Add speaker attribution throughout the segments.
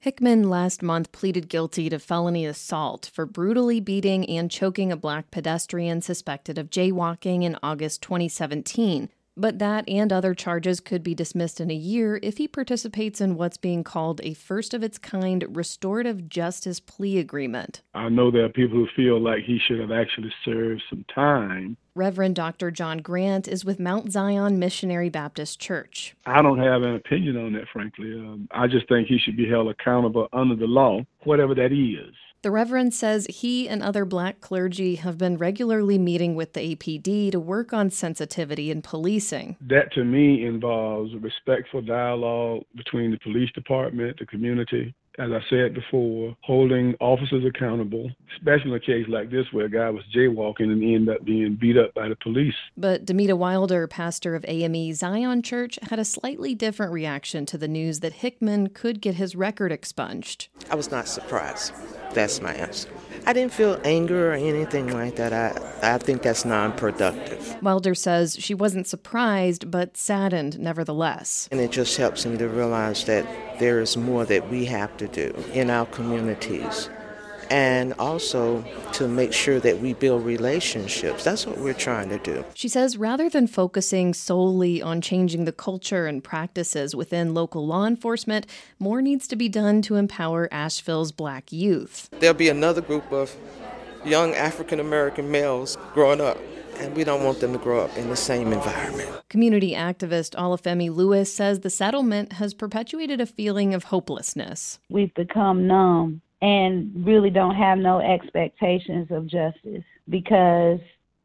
Speaker 1: Hickman last month pleaded guilty to felony assault for brutally beating and choking a black pedestrian suspected of jaywalking in August 2017. But that and other charges could be dismissed in a year if he participates in what's being called a first-of-its-kind restorative justice plea agreement.
Speaker 2: I know there are people who feel like he should have actually served some time.
Speaker 1: Reverend Dr. John Grant is with Mount Zion Missionary Baptist Church.
Speaker 2: I don't have an opinion on that, frankly. I just think he should be held accountable under the law, whatever that is.
Speaker 1: The Reverend says he and other black clergy have been regularly meeting with the APD to work on sensitivity in policing.
Speaker 2: That, to me, involves respectful dialogue between the police department, the community. As I said before, holding officers accountable, especially in a case like this where a guy was jaywalking and ended up being beat up by the police.
Speaker 1: But Demita Wilder, pastor of AME Zion Church, had a slightly different reaction to the news that Hickman could get his record expunged.
Speaker 3: I was not surprised. That's my answer. I didn't feel anger or anything like that. I think that's non-productive.
Speaker 1: Wilder says she wasn't surprised, but saddened nevertheless.
Speaker 3: And it just helps me to realize that there is more that we have to do in our communities. And also to make sure that we build relationships. That's what we're trying to do.
Speaker 1: She says rather than focusing solely on changing the culture and practices within local law enforcement, more needs to be done to empower Asheville's black youth.
Speaker 3: There'll be another group of young African-American males growing up, and we don't want them to grow up in the same environment.
Speaker 1: Community activist Olafemi Lewis says the settlement has perpetuated a feeling of hopelessness.
Speaker 4: We've become numb and really don't have no expectations of justice because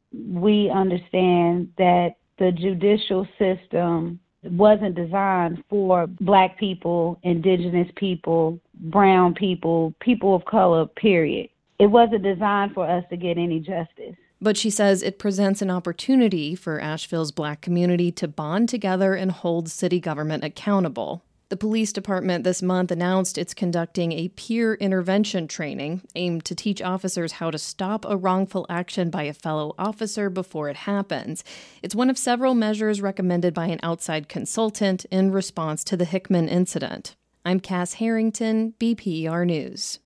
Speaker 4: we understand that the judicial system wasn't designed for black people, indigenous people, brown people, people of color, period. It wasn't designed for us to get any justice.
Speaker 1: But she says it presents an opportunity for Asheville's black community to bond together and hold city government accountable. The police department this month announced it's conducting a peer intervention training aimed to teach officers how to stop a wrongful action by a fellow officer before it happens. It's one of several measures recommended by an outside consultant in response to the Hickman incident. I'm Cass Harrington, BPR News.